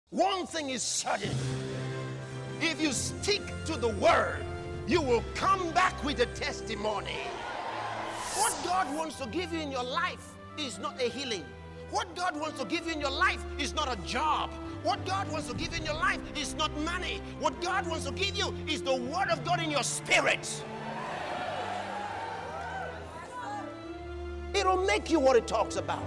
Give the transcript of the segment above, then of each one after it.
One thing is certain. If you stick to the word, you will come back with a testimony. What God wants to give you in your life is not a healing. What God wants to give you in your life is not a job. What God wants to give you in your life is not money. What God wants to give you is the word of God in your spirit. It'll make you what it talks about.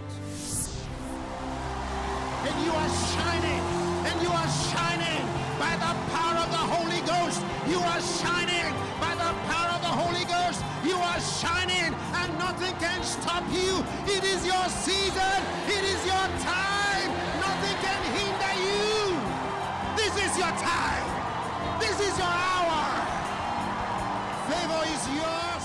And you are shining. And you are shining by the power of the Holy Ghost. You are shining by the power of the Holy Ghost. You are shining and nothing can stop you. It is your season. It is your time. Nothing can hinder you. This is your time. This is your hour. Favor is yours.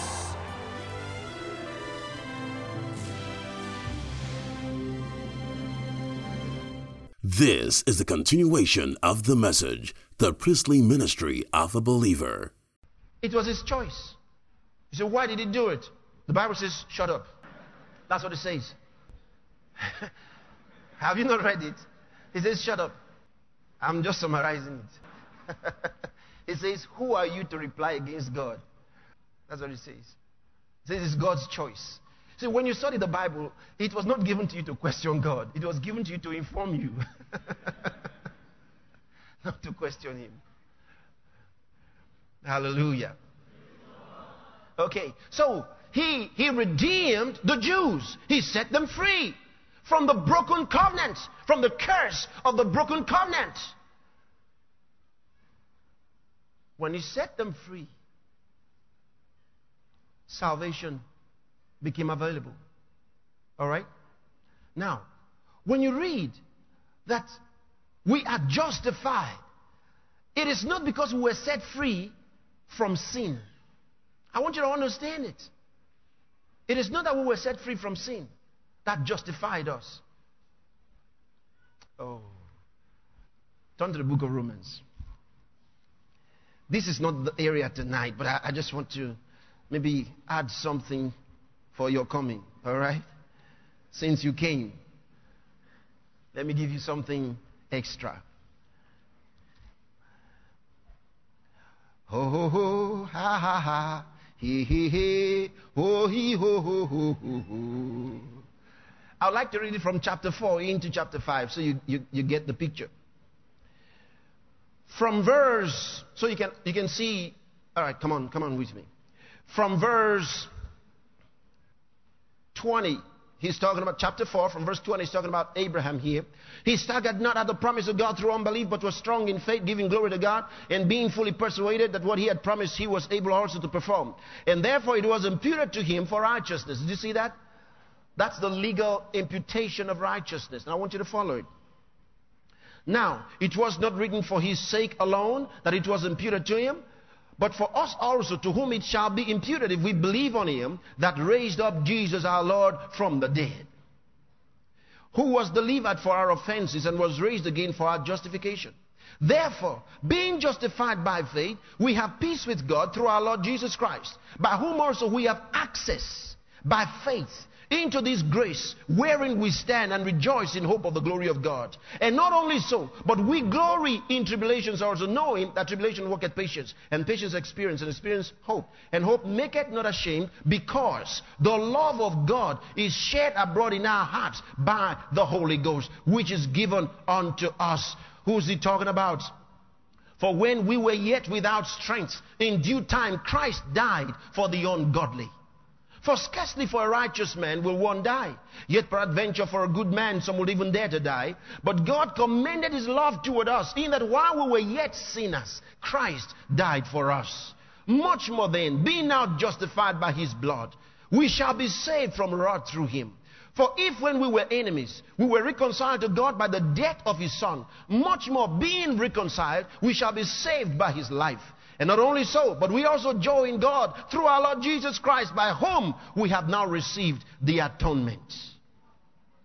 This is the continuation of the message, the priestly ministry of a believer. It was his choice. You say, why did he do it? The Bible says, shut up. That's what it says. Have you not read it? It says, shut up. I'm just summarizing it. It says, who are you to reply against God? That's what it says. It says it's God's choice. See, when you study the Bible, it was not given to you to question God. It was given to you to inform you. Not to question him. Hallelujah. Okay, so he redeemed the Jews. He set them free from the broken covenant, from the curse of the broken covenant. When he set them free, salvation became available. All right? Now, when you read that we are justified, it is not because we were set free from sin. I want you to understand it. It is not that we were set free from sin that justified us. Oh. Turn to the book of Romans. This is not the area tonight, but I just want to maybe add something for your coming, all right? Since you came, let me give you something extra. Ho, ho, ho, ha, ha, ha, he, he, ho, he, ho, ho, ho, ho, ho. I would like to read it from chapter 4 into chapter 5 so you get the picture. From verse, so you can see, all right, come on with me. From verse 20, he's talking about chapter 4, from verse 20, he's talking about Abraham here. He staggered not at the promise of God through unbelief, but was strong in faith, giving glory to God, and being fully persuaded that what he had promised he was able also to perform. And therefore it was imputed to him for righteousness. Did you see that? That's the legal imputation of righteousness. And I want you to follow it. Now, it was not written for his sake alone that it was imputed to him, but for us also, to whom it shall be imputed if we believe on him that raised up Jesus our Lord from the dead, who was delivered for our offenses and was raised again for our justification. Therefore, being justified by faith, we have peace with God through our Lord Jesus Christ, by whom also we have access by faith into this grace wherein we stand and rejoice in hope of the glory of God. And not only so, but we glory in tribulations also, knowing that tribulation worketh patience, and patience experience, and experience hope. And hope maketh not ashamed, because the love of God is shed abroad in our hearts by the Holy Ghost, which is given unto us. Who is he talking about? For when we were yet without strength, in due time Christ died for the ungodly. For scarcely for a righteous man will one die. Yet peradventure for a good man some will even dare to die. But God commended his love toward us, in that while we were yet sinners, Christ died for us. Much more then, being now justified by his blood, we shall be saved from wrath through him. For if when we were enemies, we were reconciled to God by the death of his Son, much more being reconciled, we shall be saved by his life. And not only so, but we also joy in God through our Lord Jesus Christ, by whom we have now received the atonement.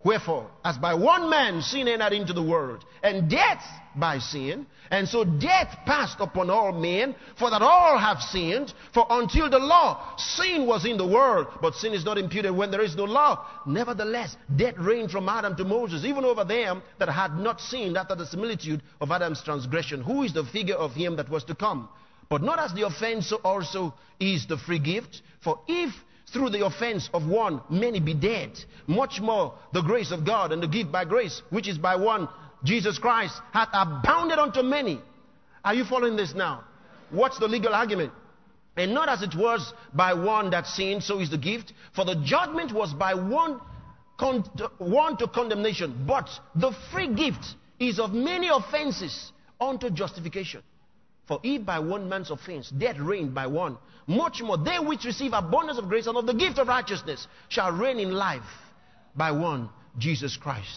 Wherefore, as by one man sin entered into the world, and death by sin, and so death passed upon all men, for that all have sinned. For until the law, sin was in the world, but sin is not imputed when there is no law. Nevertheless, death reigned from Adam to Moses, even over them that had not sinned after the similitude of Adam's transgression, who is the figure of him that was to come. But not as the offense, so also is the free gift. For if through the offense of one many be dead, much more the grace of God and the gift by grace, which is by one Jesus Christ, hath abounded unto many. Are you following this now? What's the legal argument? And not as it was by one that sinned, so is the gift. For the judgment was by one to condemnation, but the free gift is of many offenses unto justification. For if by one man's offense death reigned by one, much more they which receive abundance of grace and of the gift of righteousness shall reign in life by one Jesus Christ.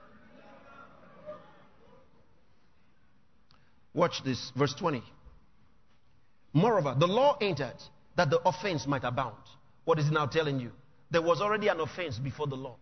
Watch this, verse 20. Moreover, the law entered that the offense might abound. What is it now telling you? There was already an offense before the law.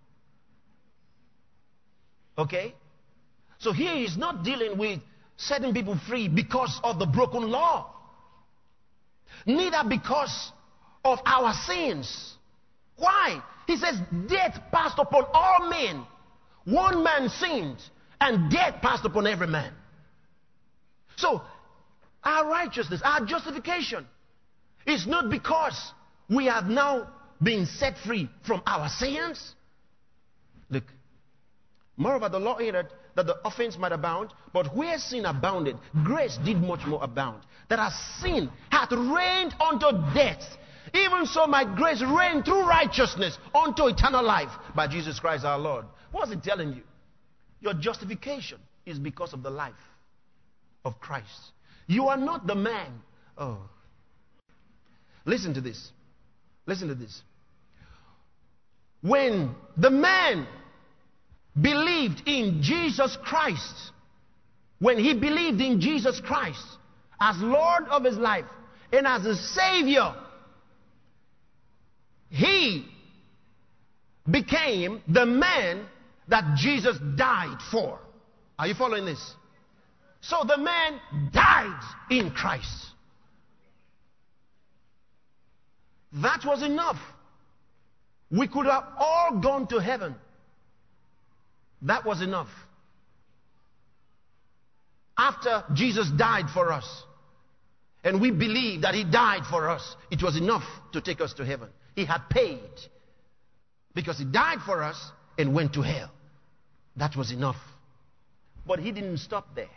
Okay? So here he's not dealing with setting people free because of the broken law, neither because of our sins. Why? He says death passed upon all men. One man sinned and death passed upon every man. So our righteousness, our justification is not because we have now been set free from our sins. Look, moreover, the law entered that the offense might abound, but where sin abounded, grace did much more abound. That as sin hath reigned unto death, even so might grace reign through righteousness unto eternal life by Jesus Christ our Lord. What's it telling you? Your justification is because of the life of Christ. You are not the man. Oh. Listen to this. Listen to this. When the man believed in Jesus Christ, when he believed in Jesus Christ as Lord of his life and as a Savior, he became the man that Jesus died for. Are you following this? So the man died in Christ. That was enough. We could have all gone to heaven. That was enough. After Jesus died for us, and we believe that he died for us, it was enough to take us to heaven. He had paid because he died for us and went to hell. That was enough. But he didn't stop there.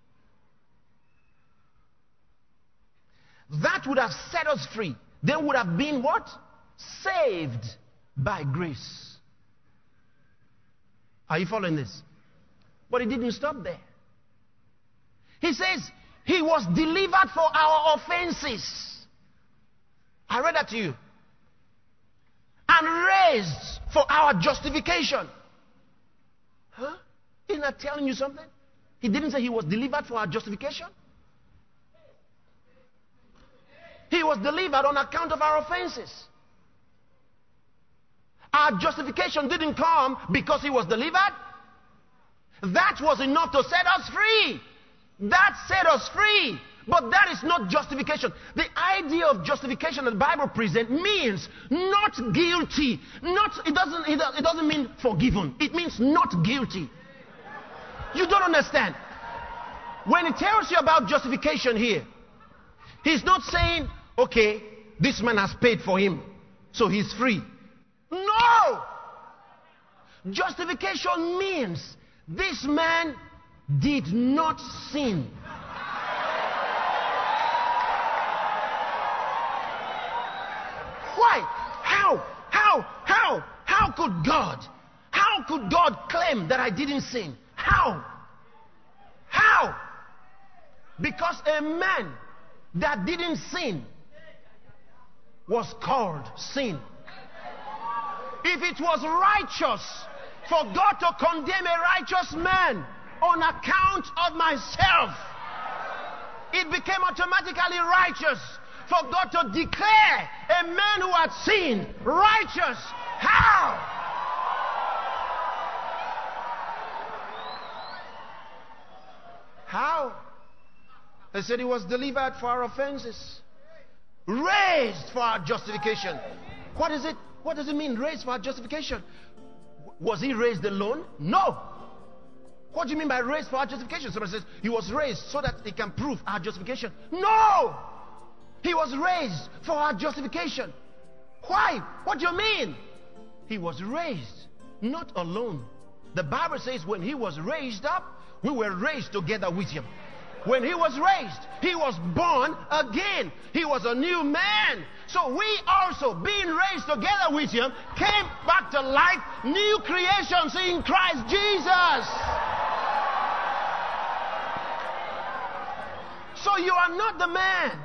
That would have set us free. They would have been what? Saved by grace. Are you following this? But he didn't stop there. He says he was delivered for our offenses. I read that to you. And raised for our justification. Huh? Isn't that telling you something? He didn't say he was delivered for our justification. He was delivered on account of our offenses. Our justification didn't come because he was delivered. That was enough to set us free. That set us free. But that is not justification. The idea of justification that the Bible presents means not guilty. It doesn't mean forgiven. It means not guilty. You don't understand. When it tells you about justification here, he's not saying, okay, this man has paid for him, so he's free. No! Justification means this man did not sin. Why? How could God claim that I didn't sin? How? Because a man that didn't sin was called sin. If it was righteous for God to condemn a righteous man on account of myself, it became automatically righteous for God to declare a man who had sinned righteous. How? How? They said he was delivered for our offenses, raised for our justification. What is it? What does it mean, raised for our justification? Was he raised alone? No. What do you mean by raised for our justification? Somebody says he was raised so that he can prove our justification. No! He was raised for our justification. Why? What do you mean? He was raised, not alone. The Bible says when he was raised up, we were raised together with him. When he was raised, he was born again. He was a new man. So we also, being raised together with him, came back to life, new creations in Christ Jesus. So you are not the man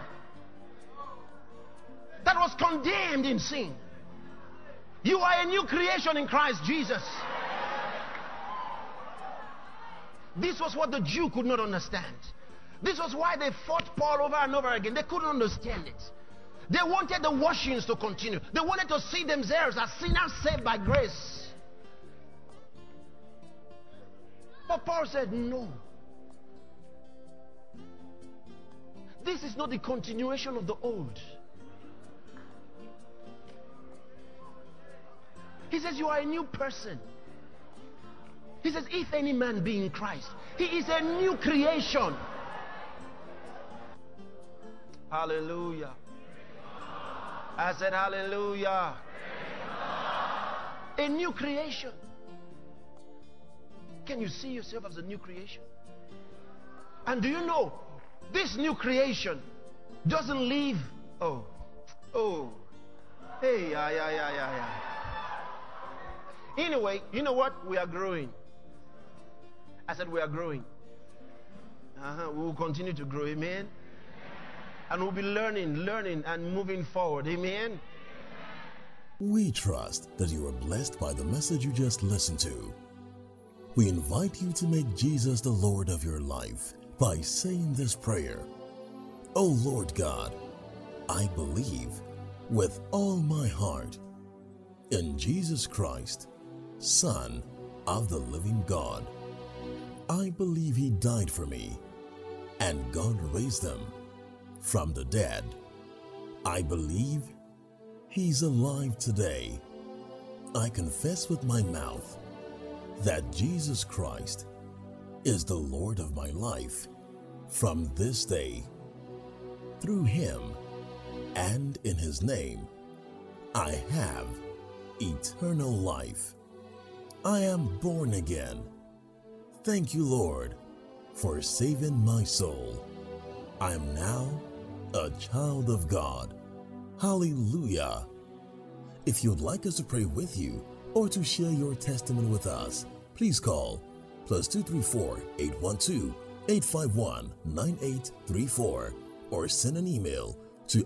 that was condemned in sin. You are a new creation in Christ Jesus. This was what the Jew could not understand. This was why they fought Paul over and over again. They couldn't understand it. They wanted the washings to continue. They wanted to see themselves as sinners saved by grace. But Paul said, no. This is not the continuation of the old. He says you are a new person. He says if any man be in Christ, he is a new creation. Hallelujah. I said hallelujah. A new creation. Can you see yourself as a new creation? And do you know, this new creation doesn't live. Hey, yeah. Anyway, you know what? We are growing. I said we are growing. We will continue to grow. Amen. And we'll be learning and moving forward. Amen. We trust that you are blessed by the message you just listened to. We invite you to make Jesus the Lord of your life by saying this prayer. Oh Lord God, I believe with all my heart in Jesus Christ, Son of the living God. I believe he died for me and God raised him from the dead. I believe he's alive today. I confess with my mouth that Jesus Christ is the Lord of my life from this day. Through him and in his name, I have eternal life. I am born again. Thank you, Lord, for saving my soul. I am now a child of God. Hallelujah. If you'd like us to pray with you or to share your testimony with us, please call +234 812 851 9834 or send an email to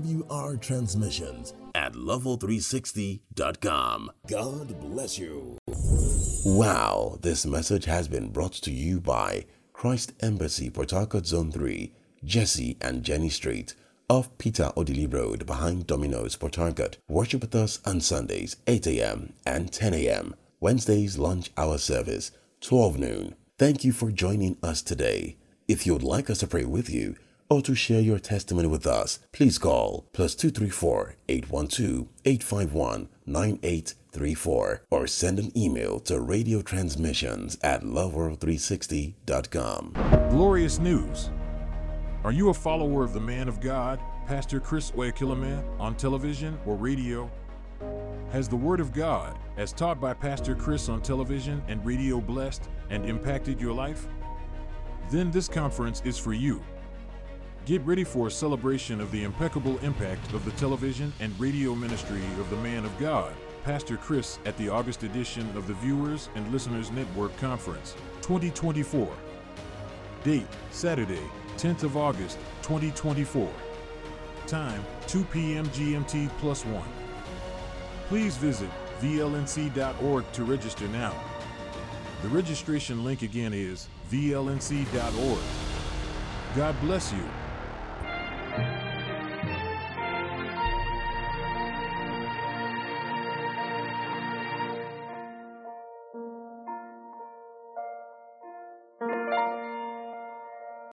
lwrtransmissions@level360.com. God bless you. Wow, this message has been brought to you by Christ Embassy, Port Harcourt Zone 3, Jesse and Jenny Street, off Peter Odili Road behind Domino's, Port Harcourt. Worship with us on Sundays, 8 a.m. and 10 a.m. Wednesdays, lunch hour service, 12 noon. Thank you for joining us today. If you would like us to pray with you or to share your testimony with us, please call +234 812 851 9834 or send an email to radiotransmissions@loveworld360.com. Glorious news. Are you a follower of the man of God, Pastor Chris Oyakhilome, on television or radio? Has the Word of God, as taught by Pastor Chris on television and radio, blessed and impacted your life? Then this conference is for you. Get ready for a celebration of the impeccable impact of the television and radio ministry of the man of God, Pastor Chris, at the August edition of the Viewers and Listeners Network Conference 2024. Date, Saturday, 10th of August, 2024. Time, 2 p.m. GMT +1. Please visit vlnc.org to register now. The registration link again is vlnc.org. God bless you.